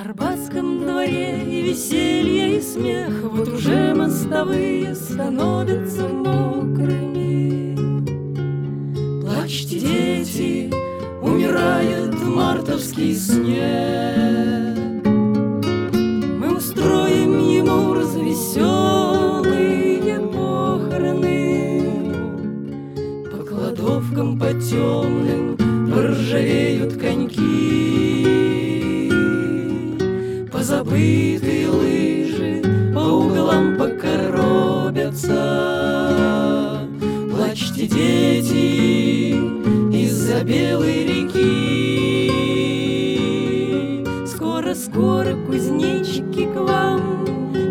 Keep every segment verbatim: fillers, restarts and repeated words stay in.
Арбатском дворе и веселье, и смех, вот уже мостовые становятся мокрыми. Плачьте, дети, умирает мартовский снег. Мы устроим ему развеселые похороны. По кладовкам, по темным поржавеют коньки. Позабытые лыжи по углам покоробятся. Плачьте, дети, из-за белой реки. Скоро-скоро кузнечики к вам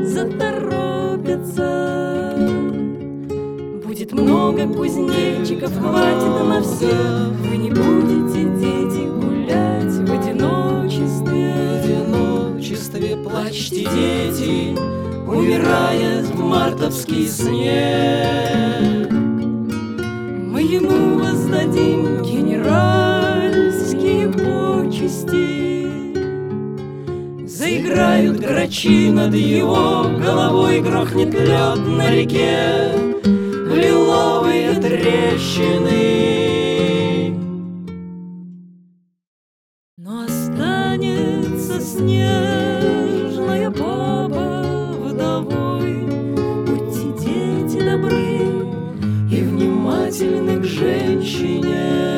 заторопятся. Будет много кузнечиков, хватит на всех. Вы не будете, дети, гулять в одиночестве. Плачьте, дети, умирает мартовский снег. Мы ему воздадим генеральские почести. Заиграют грачи над его головой, грохнет лед на реке в лиловые трещины. Но останется снежная баба вдовой. Будьте, дети, добры и внимательны к женщине.